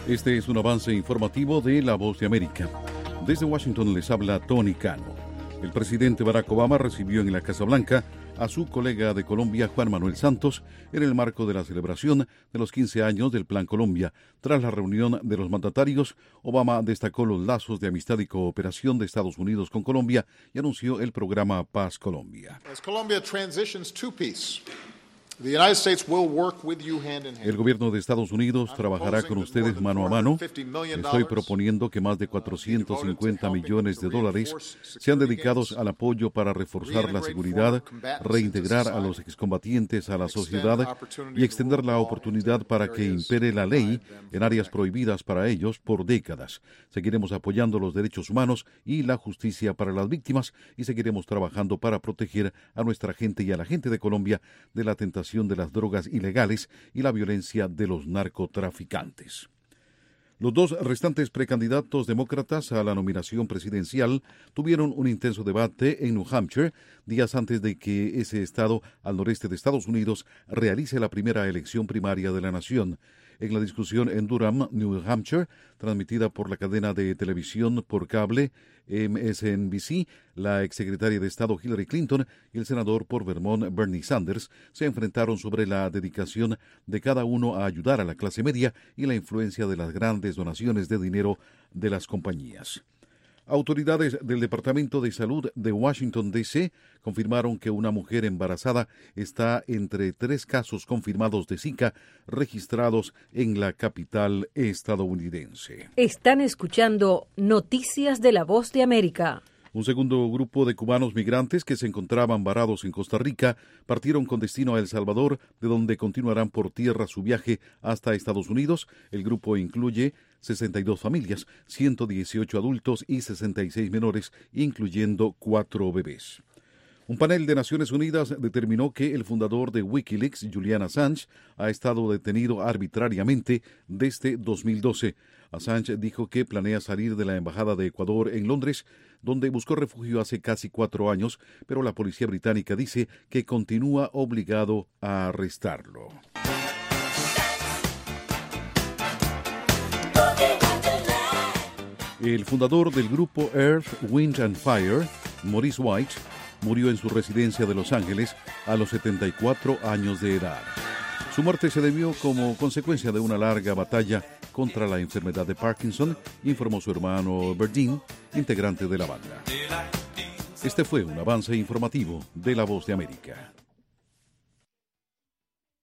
Este es un avance informativo de La Voz de América. Desde Washington les habla Tony Cano. El presidente Barack Obama recibió en la Casa Blanca a su colega de Colombia, Juan Manuel Santos, en el marco de la celebración de los 15 años del Plan Colombia. Tras la reunión de los mandatarios, Obama destacó los lazos de amistad y cooperación de Estados Unidos con Colombia y anunció el programa Paz Colombia. El gobierno de Estados Unidos trabajará con ustedes mano a mano. Estoy proponiendo que más de $450 millones sean dedicados al apoyo para reforzar la seguridad, reintegrar a los excombatientes a la sociedad y extender la oportunidad para que impere la ley en áreas prohibidas para ellos por décadas. Seguiremos apoyando los derechos humanos y la justicia para las víctimas y seguiremos trabajando para proteger a nuestra gente y a la gente de Colombia de la tentación de las drogas ilegales y la violencia de los narcotraficantes. Los dos restantes precandidatos demócratas a la nominación presidencial tuvieron un intenso debate en New Hampshire días antes de que ese estado al noreste de Estados Unidos realice la primera elección primaria de la nación. En la discusión en Durham, New Hampshire, transmitida por la cadena de televisión por cable MSNBC, la exsecretaria de Estado Hillary Clinton y el senador por Vermont Bernie Sanders se enfrentaron sobre la dedicación de cada uno a ayudar a la clase media y la influencia de las grandes donaciones de dinero de las compañías. Autoridades del Departamento de Salud de Washington, D.C. confirmaron que una mujer embarazada está entre 3 casos confirmados de Zika registrados en la capital estadounidense. Están escuchando Noticias de La Voz de América. Un segundo grupo de cubanos migrantes que se encontraban varados en Costa Rica partieron con destino a El Salvador, de donde continuarán por tierra su viaje hasta Estados Unidos. El grupo incluye 62 familias, 118 adultos y 66 menores, incluyendo 4 bebés. Un panel de Naciones Unidas determinó que el fundador de Wikileaks, Julian Assange, ha estado detenido arbitrariamente desde 2012. Assange dijo que planea salir de la Embajada de Ecuador en Londres, donde buscó refugio hace casi 4 años, pero la policía británica dice que continúa obligado a arrestarlo. El fundador del grupo Earth, Wind and Fire, Maurice White, murió en su residencia de Los Ángeles a los 74 años de edad. Su muerte se debió como consecuencia de una larga batalla contra la enfermedad de Parkinson, informó su hermano Berdine, integrante de la banda. Este fue un avance informativo de La Voz de América.